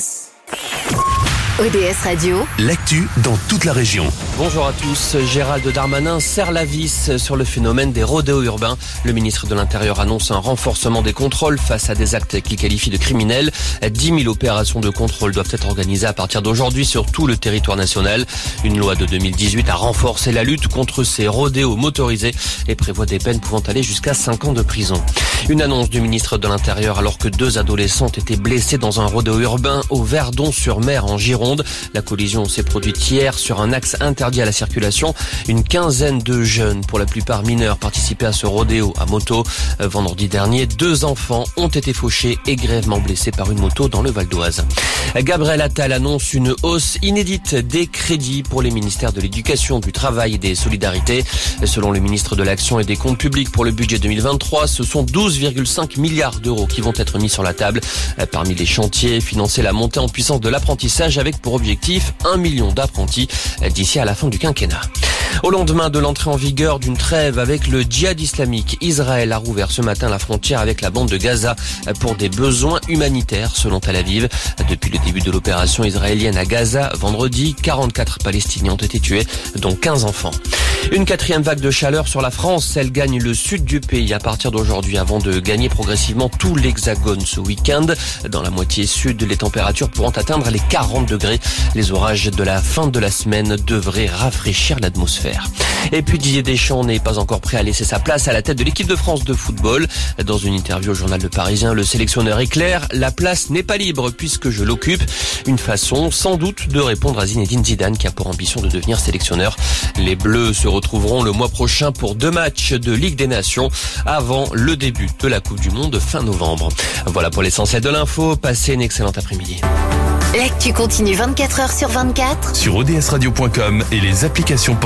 ODS Radio, l'actu dans toute la région. Bonjour à tous. Gérald Darmanin serre la vis sur le phénomène des rodéos urbains. Le ministre de l'Intérieur annonce un renforcement des contrôles face à des actes qu'il qualifie de criminels. 10 000 opérations de contrôle doivent être organisées à partir d'aujourd'hui sur tout le territoire national. Une loi de 2018 a renforcé la lutte contre ces rodéos motorisés et prévoit des peines pouvant aller jusqu'à 5 ans de prison. Une annonce du ministre de l'Intérieur alors que 2 adolescents étaient blessés dans un rodéo urbain au Verdon-sur-Mer en Gironde. La collision s'est produite hier sur un axe interdit à la circulation. Une quinzaine de jeunes, pour la plupart mineurs, participaient à ce rodéo à moto. Vendredi dernier, 2 enfants ont été fauchés et grièvement blessés par une moto dans le Val d'Oise. Gabriel Attal annonce une hausse inédite des crédits pour les ministères de l'Éducation, du Travail et des Solidarités. Selon le ministre de l'Action et des Comptes Publics pour le budget 2023, ce sont 12,5 milliards d'euros qui vont être mis sur la table. Parmi les chantiers, financer la montée en puissance de l'apprentissage avec pour objectif 1 million d'apprentis d'ici à la fin du quinquennat. Au lendemain de l'entrée en vigueur d'une trêve avec le djihad islamique, Israël a rouvert ce matin la frontière avec la bande de Gaza pour des besoins humanitaires, selon Tel Aviv. Depuis le début de l'opération israélienne à Gaza, vendredi, 44 Palestiniens ont été tués, dont 15 enfants. Une 4e vague de chaleur sur la France. Elle gagne le sud du pays à partir d'aujourd'hui avant de gagner progressivement tout l'hexagone ce week-end. Dans la moitié sud, les températures pourront atteindre les 40 degrés. Les orages de la fin de la semaine devraient rafraîchir l'atmosphère. Et puis Didier Deschamps n'est pas encore prêt à laisser sa place à la tête de l'équipe de France de football. Dans une interview au journal Le Parisien, le sélectionneur est clair, la place n'est pas libre puisque je l'occupe. Une façon sans doute de répondre à Zinedine Zidane qui a pour ambition de devenir sélectionneur. Les Bleus se retrouveront le mois prochain pour 2 matchs de Ligue des Nations avant le début de la Coupe du Monde fin novembre. Voilà pour l'essentiel de l'info. Passez une excellente après-midi. l'actu continue 24 heures sur 24 Sur odsradio.com et les applications